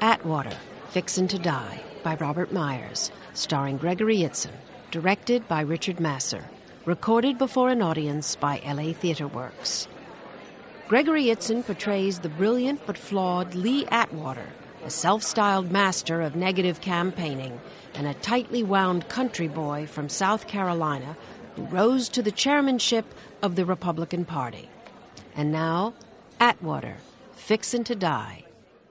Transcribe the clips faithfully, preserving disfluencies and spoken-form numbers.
Atwater, Fixin' to Die by Robert Myers, starring Gregory Itzin, directed by Richard Masur, recorded before an audience by L A Theatre Works. Gregory Itzin portrays the brilliant but flawed Lee Atwater, a self-styled master of negative campaigning and a tightly wound country boy from South Carolina who rose to the chairmanship of the Republican Party. And now, Atwater, Fixin' to Die.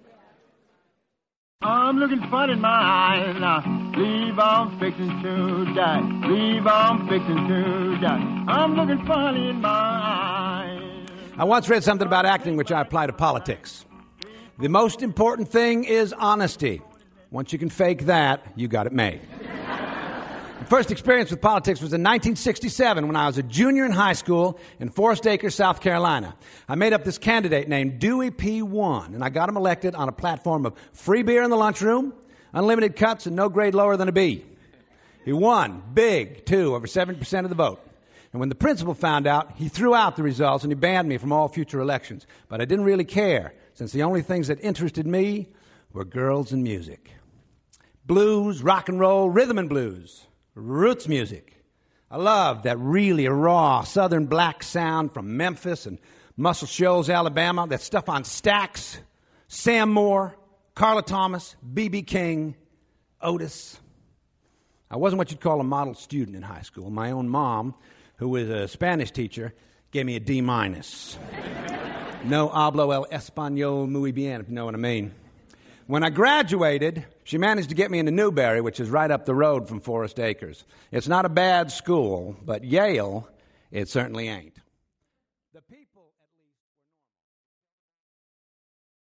I'm looking funny in my eyes now. Leave on fixing to die. Leave on fixing to die. I'm looking funny in my eyes. I once read something about acting which I apply to politics. The most important thing is honesty. Once you can fake that, you got it made. My first experience with politics was in nineteen sixty-seven when I was a junior in high school in Forest Acres, South Carolina. I made up this candidate named Dewey P. one, and I got him elected on a platform of free beer in the lunchroom, unlimited cuts, and no grade lower than a B. He won big, too, over seventy percent of the vote. And when the principal found out, he threw out the results and he banned me from all future elections. But I didn't really care, since the only things that interested me were girls and music. Blues, rock and roll, rhythm and blues. Roots music. I loved that really raw southern black sound from Memphis and Muscle Shoals, Alabama. That stuff on Stax, Sam Moore, Carla Thomas, B B King, Otis. I wasn't what you'd call a model student in high school. My own mom, who was a Spanish teacher, gave me a D minus. No hablo el español muy bien, if you know what I mean. When I graduated, she managed to get me into Newberry, which is right up the road from Forest Acres. It's not a bad school, but Yale, it certainly ain't. The